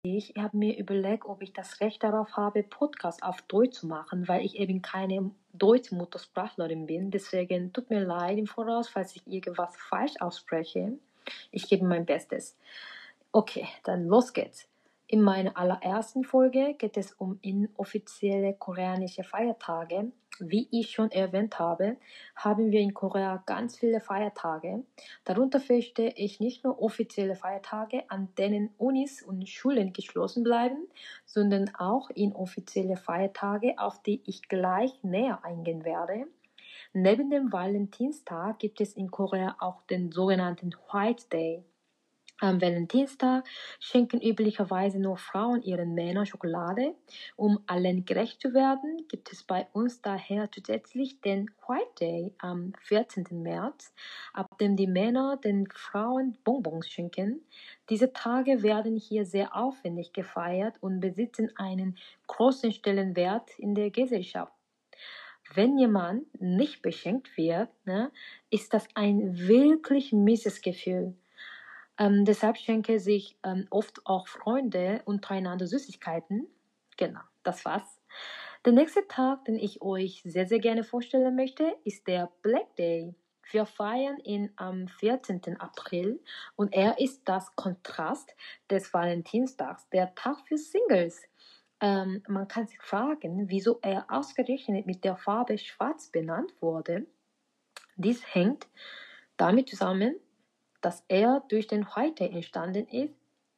Ich habe mir überlegt, ob ich das Recht darauf habe, Podcast auf Deutsch zu machen, weil ich eben keine deutsche Muttersprachlerin bin. Deswegen tut mir leid im Voraus, falls ich irgendwas falsch ausspreche. Ich gebe mein Bestes. Okay, dann los geht's. In meiner allerersten Folge geht es um inoffizielle koreanische Feiertage. Wie ich schon erwähnt habe, haben wir in Korea ganz viele Feiertage. Darunter verstehe ich nicht nur offizielle Feiertage, an denen Unis und Schulen geschlossen bleiben, sondern auch inoffizielle Feiertage, auf die ich gleich näher eingehen werde. Neben dem Valentinstag gibt es in Korea auch den sogenannten White Day. Am Valentinstag schenken üblicherweise nur Frauen ihren Männern Schokolade. Um allen gerecht zu werden, gibt es bei uns daher zusätzlich den White Day am 14. März, ab dem die Männer den Frauen Bonbons schenken. Diese Tage werden hier sehr aufwendig gefeiert und besitzen einen großen Stellenwert in der Gesellschaft. Wenn jemand nicht beschenkt wird, ist das ein wirklich mieses Gefühl. Deshalb schenke sich oft auch Freunde untereinander Süßigkeiten. Genau, das war's. Der nächste Tag, den ich euch sehr, sehr gerne vorstellen möchte, ist der Black Day. Wir feiern ihn am 14. April und er ist das Kontrast des Valentinstags, der Tag für Singles. Man kann sich fragen, wieso er ausgerechnet mit der Farbe Schwarz benannt wurde. Dies hängt damit zusammen, dass er durch den White Day entstanden ist.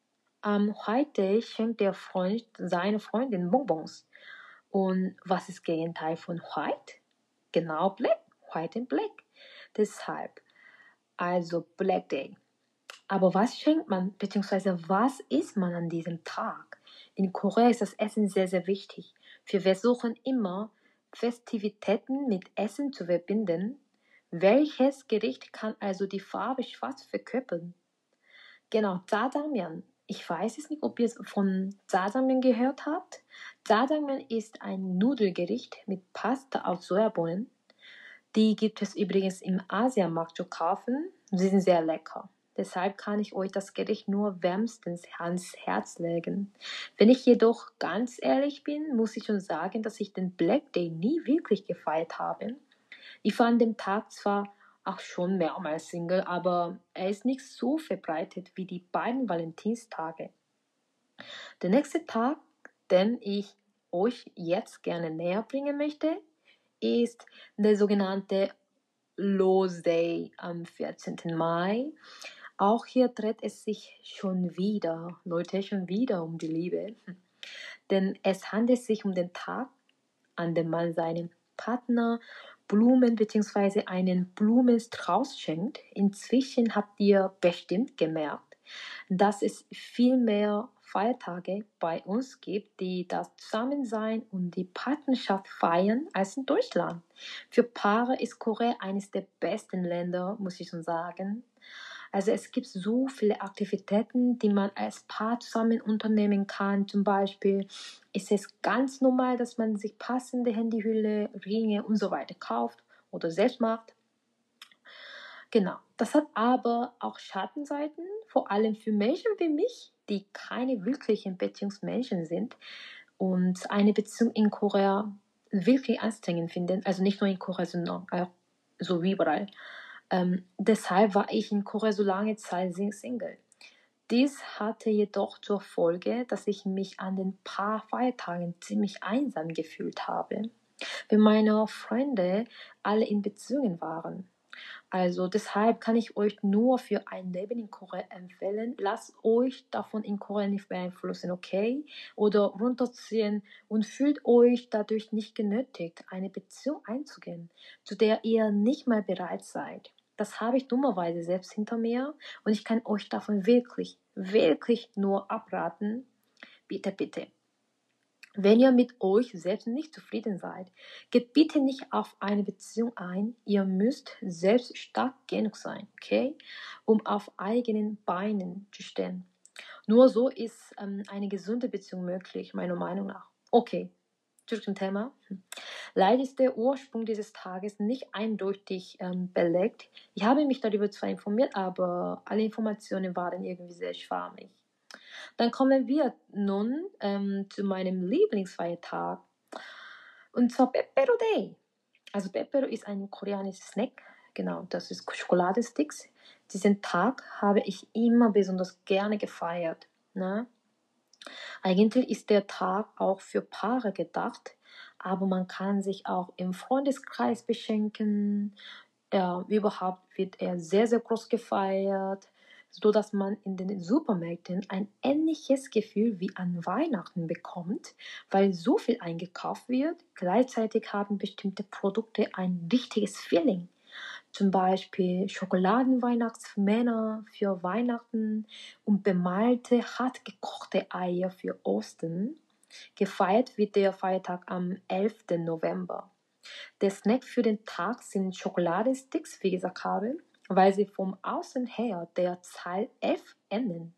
Am White Day schenkt der Freund seiner Freundin Bonbons. Und was ist das Gegenteil von White? Genau Black. White and Black. Deshalb, also Black Day. Aber was schenkt man, beziehungsweise was isst man an diesem Tag? In Korea ist das Essen sehr, sehr wichtig. Wir versuchen immer, Festivitäten mit Essen zu verbinden. Welches Gericht kann also die Farbe schwarz verkörpern? Genau, Jjajangmyeon. Ich weiß es nicht, ob ihr es von Jjajangmyeon gehört habt. Jjajangmyeon ist ein Nudelgericht mit Pasta aus Sojabohnen. Die gibt es übrigens im Asiamarkt zu kaufen. Sie sind sehr lecker. Deshalb kann ich euch das Gericht nur wärmstens ans Herz legen. Wenn ich jedoch ganz ehrlich bin, muss ich schon sagen, dass ich den Black Day nie wirklich gefeiert habe. Ich fand den Tag zwar auch schon mehrmals Single, aber er ist nicht so verbreitet wie die beiden Valentinstage. Der nächste Tag, den ich euch jetzt gerne näher bringen möchte, ist der sogenannte Rose Day am 14. Mai. Auch hier dreht es sich schon wieder, Leute, schon wieder um die Liebe. Denn es handelt sich um den Tag, an dem man seinem Partner Blumen bzw. einen Blumenstrauß schenkt. Inzwischen habt ihr bestimmt gemerkt, dass es viel mehr Feiertage bei uns gibt, die das Zusammensein und die Partnerschaft feiern als in Deutschland. Für Paare ist Korea eines der besten Länder, muss ich schon sagen. Also es gibt so viele Aktivitäten, die man als Paar zusammen unternehmen kann. Zum Beispiel ist es ganz normal, dass man sich passende Handyhülle, Ringe und so weiter kauft oder selbst macht. Genau, das hat aber auch Schattenseiten, vor allem für Menschen wie mich, die keine wirklichen Beziehungsmenschen sind und eine Beziehung in Korea wirklich anstrengend finden. Also nicht nur in Korea, sondern auch so wie überall. Deshalb war ich in Korea so lange Zeit Single. Dies hatte jedoch zur Folge, dass ich mich an den paar Feiertagen ziemlich einsam gefühlt habe, wenn meine Freunde alle in Beziehungen waren. Also deshalb kann ich euch nur für ein Leben in Korea empfehlen. Lasst euch davon in Korea nicht beeinflussen, okay? Oder runterziehen und fühlt euch dadurch nicht genötigt, eine Beziehung einzugehen, zu der ihr nicht mal bereit seid. Das habe ich dummerweise selbst hinter mir und ich kann euch davon wirklich, wirklich nur abraten. Bitte, bitte. Wenn ihr mit euch selbst nicht zufrieden seid, geht bitte nicht auf eine Beziehung ein. Ihr müsst selbst stark genug sein, okay? Um auf eigenen Beinen zu stehen. Nur so ist eine gesunde Beziehung möglich, meiner Meinung nach. Okay, zurück zum Thema. Leider ist der Ursprung dieses Tages nicht eindeutig belegt. Ich habe mich darüber zwar informiert, aber alle Informationen waren irgendwie sehr schwammig. Dann kommen wir nun zu meinem Lieblingsfeiertag. Und zwar Pepero Day. Also Pepero ist ein koreanischer Snack. Genau, das ist Schokoladensticks. Diesen Tag habe ich immer besonders gerne gefeiert. Ne? Eigentlich ist der Tag auch für Paare gedacht, aber man kann sich auch im Freundeskreis beschenken. Ja, überhaupt wird er sehr, sehr groß gefeiert, so dass man in den Supermärkten ein ähnliches Gefühl wie an Weihnachten bekommt, weil so viel eingekauft wird. Gleichzeitig haben bestimmte Produkte ein richtiges Feeling. Zum Beispiel Schokoladenweihnachtsmänner für Weihnachten und bemalte, hart gekochte Eier für Ostern. Gefeiert wird der Feiertag am 11. November. Der Snack für den Tag sind Schokoladensticks, wie gesagt habe, weil sie vom Außen her der Zahl 11 enden.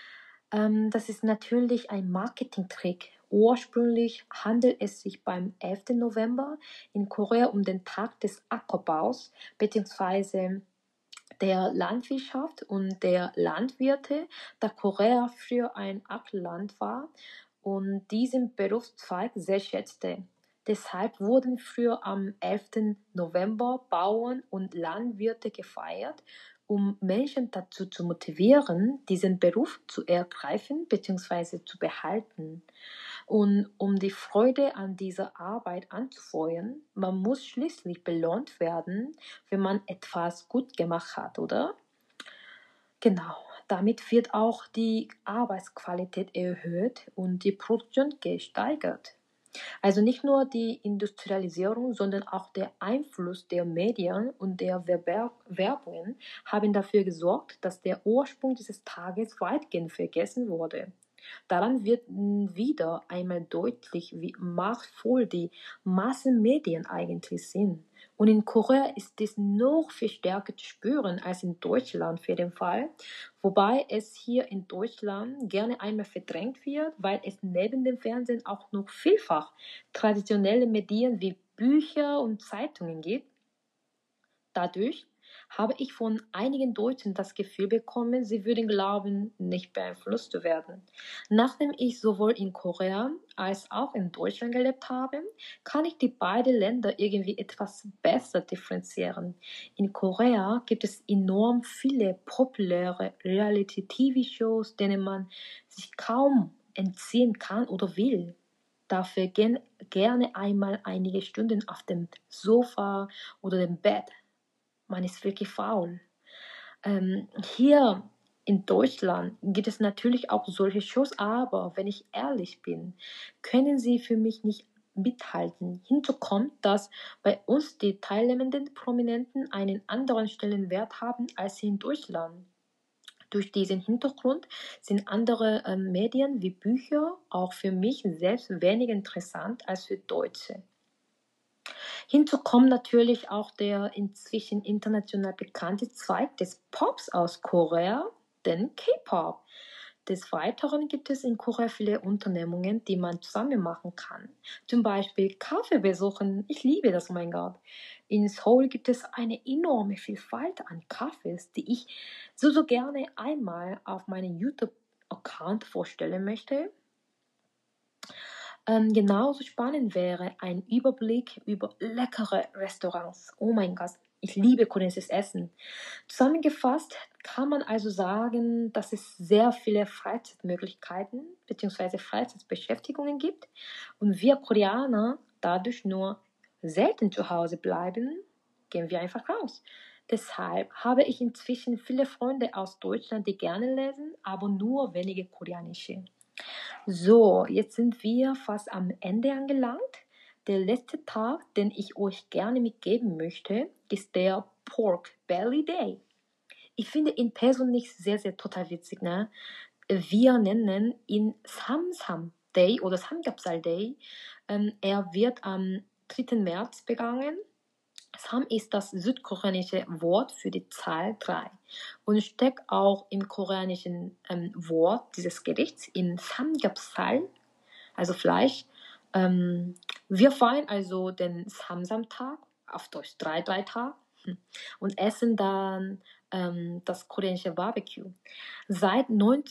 Das ist natürlich ein Marketingtrick. Ursprünglich handelt es sich beim 11. November in Korea um den Tag des Ackerbaus bzw. der Landwirtschaft und der Landwirte, da Korea früher ein Ackerland war und diesen Berufszweig sehr schätzte. Deshalb wurden früher am 11. November Bauern und Landwirte gefeiert, um Menschen dazu zu motivieren, diesen Beruf zu ergreifen bzw. zu behalten. Und um die Freude an dieser Arbeit anzufeuern, man muss schließlich belohnt werden, wenn man etwas gut gemacht hat, oder? Genau, damit wird auch die Arbeitsqualität erhöht und die Produktion gesteigert. Also nicht nur die Industrialisierung, sondern auch der Einfluss der Medien und der Werbungen haben dafür gesorgt, dass der Ursprung dieses Tages weitgehend vergessen wurde. Daran wird wieder einmal deutlich, wie machtvoll die Massenmedien eigentlich sind. Und in Korea ist dies noch viel stärker zu spüren als in Deutschland für den Fall, wobei es hier in Deutschland gerne einmal verdrängt wird, weil es neben dem Fernsehen auch noch vielfach traditionelle Medien wie Bücher und Zeitungen gibt. Dadurch habe ich von einigen Deutschen das Gefühl bekommen, sie würden glauben, nicht beeinflusst zu werden. Nachdem ich sowohl in Korea als auch in Deutschland gelebt habe, kann ich die beiden Länder irgendwie etwas besser differenzieren. In Korea gibt es enorm viele populäre Reality-TV-Shows, denen man sich kaum entziehen kann oder will. Dafür gerne einmal einige Stunden auf dem Sofa oder dem Bett. Man ist wirklich faul. Hier in Deutschland gibt es natürlich auch solche Shows, aber wenn ich ehrlich bin, können sie für mich nicht mithalten. Hinzu kommt, dass bei uns die teilnehmenden Prominenten einen anderen Stellenwert haben als hier in Deutschland. Durch diesen Hintergrund sind andere Medien wie Bücher auch für mich selbst weniger interessant als für Deutsche. Hinzu kommt natürlich auch der inzwischen international bekannte Zweig des Pops aus Korea, den K-Pop. Des Weiteren gibt es in Korea viele Unternehmungen, die man zusammen machen kann. Zum Beispiel Kaffee besuchen. Ich liebe das, oh mein Gott. In Seoul gibt es eine enorme Vielfalt an Kaffees, die ich so gerne einmal auf meinen YouTube-Account vorstellen möchte. Genauso spannend wäre ein Überblick über leckere Restaurants. Oh mein Gott, ich liebe koreanisches Essen. Zusammengefasst kann man also sagen, dass es sehr viele Freizeitmöglichkeiten bzw. Freizeitbeschäftigungen gibt und wir Koreaner dadurch nur selten zu Hause bleiben, gehen wir einfach raus. Deshalb habe ich inzwischen viele Freunde aus Deutschland, die gerne lesen, aber nur wenige koreanische. So, jetzt sind wir fast am Ende angelangt. Der letzte Tag, den ich euch gerne mitgeben möchte, ist der Pork Belly Day. Ich finde ihn persönlich sehr, sehr total witzig. Ne? Wir nennen ihn Samsam Day oder Samgyeopsal Day. Er wird am 3. März begangen. Sam ist das südkoreanische Wort für die Zahl 3 und steckt auch im koreanischen Wort dieses Gerichts in Samgyeopsal, also Fleisch. Wir feiern also den Samsam-Tag, auf Deutsch 3-3-Tag, und essen dann das koreanische Barbecue. Seit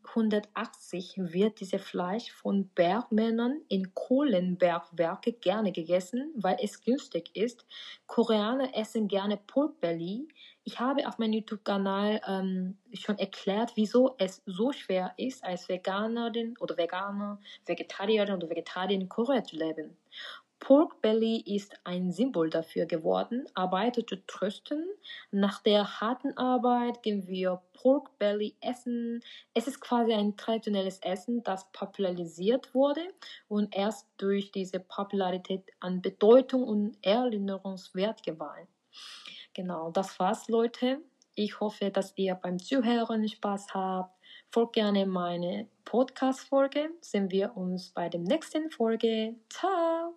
1980 wird dieses Fleisch von Bergmännern in Kohlenbergwerken gerne gegessen, weil es günstig ist. Koreaner essen gerne Pork Belly. Ich habe auf meinem YouTube-Kanal schon erklärt, wieso es so schwer ist, als Veganerin oder Veganer, Vegetarierin oder Vegetarier in Korea zu leben. Pork Belly ist ein Symbol dafür geworden, Arbeiter zu trösten. Nach der harten Arbeit gehen wir Pork Belly essen. Es ist quasi ein traditionelles Essen, das popularisiert wurde und erst durch diese Popularität an Bedeutung und Erinnerungswert gewann. Genau, das war's, Leute. Ich hoffe, dass ihr beim Zuhören Spaß habt. Folgt gerne meine Podcast-Folge. Sehen wir uns bei der nächsten Folge. Ciao!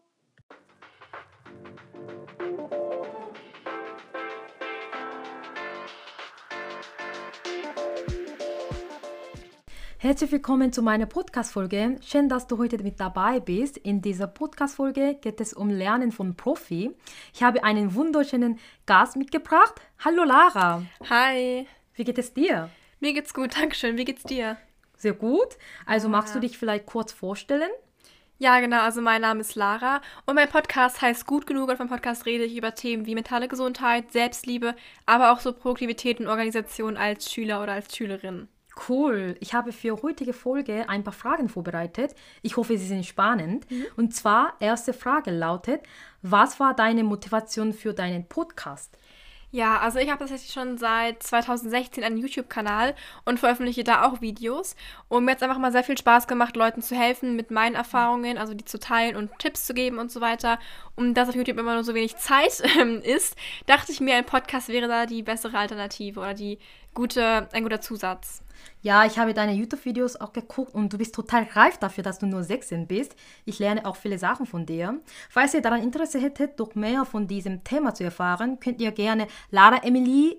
Herzlich willkommen zu meiner Podcast-Folge. Schön, dass du heute mit dabei bist. In dieser Podcast-Folge geht es um Lernen von Profi. Ich habe einen wunderschönen Gast mitgebracht. Hallo Lara. Hi. Wie geht es dir? Mir geht's gut, dankeschön. Wie geht's dir? Sehr gut. Also magst du dich vielleicht kurz vorstellen? Ja, genau. Also mein Name ist Lara und mein Podcast heißt Gut genug und beim Podcast rede ich über Themen wie mentale Gesundheit, Selbstliebe, aber auch so Produktivität und Organisation als Schüler oder als Schülerin. Cool. Ich habe für heutige Folge ein paar Fragen vorbereitet. Ich hoffe, sie sind spannend. Und zwar, erste Frage lautet, was war deine Motivation für deinen Podcast? Ja, also ich habe tatsächlich schon seit 2016 einen YouTube-Kanal und veröffentliche da auch Videos. Und mir hat es einfach mal sehr viel Spaß gemacht, Leuten zu helfen mit meinen Erfahrungen, also die zu teilen und Tipps zu geben und so weiter. Und dass auf YouTube immer nur so wenig Zeit ist, dachte ich mir, ein Podcast wäre da die bessere Alternative oder ein guter Zusatz. Ja, ich habe deine YouTube-Videos auch geguckt und du bist total reif dafür, dass du nur 16 bist. Ich lerne auch viele Sachen von dir. Falls ihr daran Interesse hättet, noch mehr von diesem Thema zu erfahren, könnt ihr gerne Lara Emily,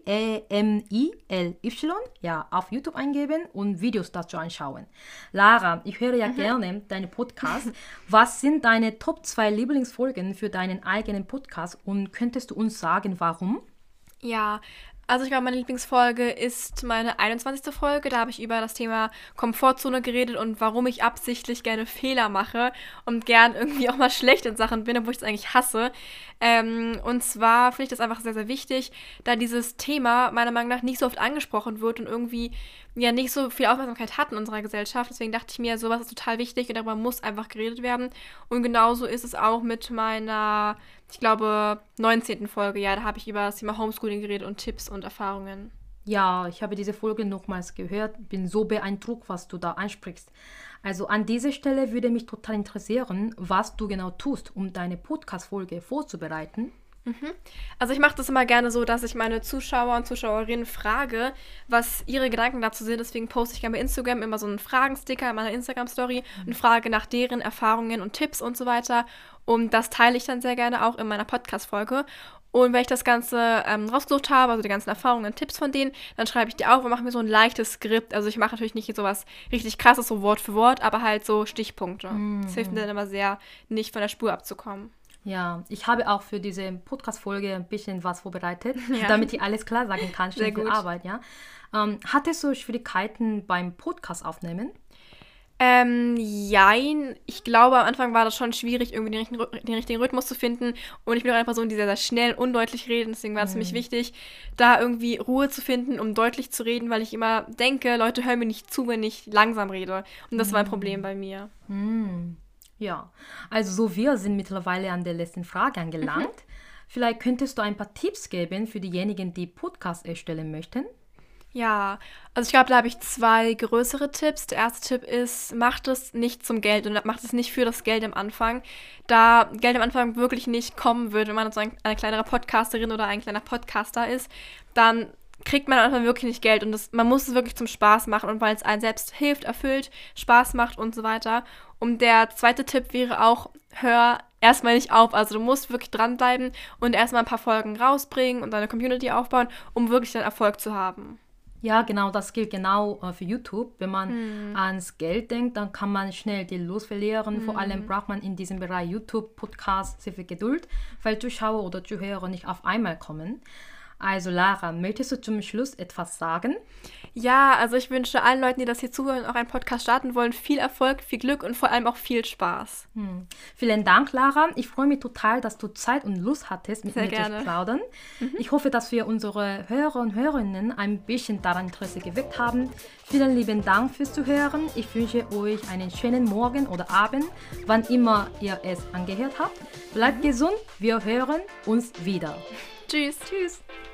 EMILY, auf YouTube eingeben und Videos dazu anschauen. Lara, ich höre ja gerne deine Podcasts. Was sind deine Top 2 Lieblingsfolgen für deinen eigenen Podcast und könntest du uns sagen, warum? Ja, also ich glaube, meine Lieblingsfolge ist meine 21. Folge. Da habe ich über das Thema Komfortzone geredet und warum ich absichtlich gerne Fehler mache und gern irgendwie auch mal schlecht in Sachen bin, obwohl ich es eigentlich hasse. Und zwar finde ich das einfach sehr, sehr wichtig, da dieses Thema meiner Meinung nach nicht so oft angesprochen wird und irgendwie ja nicht so viel Aufmerksamkeit hat in unserer Gesellschaft. Deswegen dachte ich mir, sowas ist total wichtig und darüber muss einfach geredet werden. Und genauso ist es auch mit meiner, ich glaube, 19. Folge. Ja, da habe ich über das Thema Homeschooling geredet und Tipps und Erfahrungen. Ja, ich habe diese Folge nochmals gehört, bin so beeindruckt, was du da ansprichst. Also an dieser Stelle würde mich total interessieren, was du genau tust, um deine Podcast-Folge vorzubereiten. Also ich mache das immer gerne so, dass ich meine Zuschauer und Zuschauerinnen frage, was ihre Gedanken dazu sind. Deswegen poste ich gerne bei Instagram immer so einen Fragensticker in meiner Instagram-Story und frage nach deren Erfahrungen und Tipps und so weiter. Und das teile ich dann sehr gerne auch in meiner Podcast-Folge. Und wenn ich das Ganze rausgesucht habe, also die ganzen Erfahrungen und Tipps von denen, dann schreibe ich die auf und mache mir so ein leichtes Skript. Also ich mache natürlich nicht sowas richtig krasses, so Wort für Wort, aber halt so Stichpunkte. Das hilft mir dann immer sehr, nicht von der Spur abzukommen. Ja, ich habe auch für diese Podcast-Folge ein bisschen was vorbereitet, Ja. damit ich alles klar sagen kann, Sehr schnell viel gut. Arbeit, ja. Hattest du Schwierigkeiten beim Podcast aufnehmen? Jein. Ich glaube, am Anfang war das schon schwierig, irgendwie den richtigen Rhythmus zu finden. Und ich bin auch eine Person, die sehr, sehr schnell und undeutlich redet. Deswegen war es für mich wichtig, da irgendwie Ruhe zu finden, um deutlich zu reden, weil ich immer denke, Leute hören mir nicht zu, wenn ich langsam rede. Und das war ein Problem bei mir. Ja, also so wir sind mittlerweile an der letzten Frage angelangt. Vielleicht könntest du ein paar Tipps geben für diejenigen, die Podcast erstellen möchten? Ja, also ich glaube, da habe ich 2 größere Tipps. Der erste Tipp ist, macht es nicht zum Geld und macht es nicht für das Geld am Anfang. Da Geld am Anfang wirklich nicht kommen wird, wenn man so eine kleinere Podcasterin oder ein kleiner Podcaster ist, dann kriegt man am Anfang wirklich nicht Geld und man muss es wirklich zum Spaß machen und weil es einen selbst hilft, erfüllt, Spaß macht und so weiter. Und der zweite Tipp wäre auch, hör erstmal nicht auf. Also du musst wirklich dranbleiben und erstmal ein paar Folgen rausbringen und deine Community aufbauen, um wirklich dann Erfolg zu haben. Ja, genau, das gilt genau für YouTube. Wenn man ans Geld denkt, dann kann man schnell die Lust verlieren. Vor allem braucht man in diesem Bereich YouTube-Podcast sehr viel Geduld, weil Zuschauer oder Zuhörer nicht auf einmal kommen. Also Lara, möchtest du zum Schluss etwas sagen? Ja, also ich wünsche allen Leuten, die das hier zuhören und auch einen Podcast starten wollen, viel Erfolg, viel Glück und vor allem auch viel Spaß. Vielen Dank, Lara. Ich freue mich total, dass du Zeit und Lust hattest, mit Sehr mir gerne. zu plaudern. Ich hoffe, dass wir unsere Hörer und Hörerinnen ein bisschen daran Interesse geweckt haben. Vielen lieben Dank fürs Zuhören. Ich wünsche euch einen schönen Morgen oder Abend, wann immer ihr es angehört habt. Bleibt gesund, wir hören uns wieder. Tschüss. Tschüss.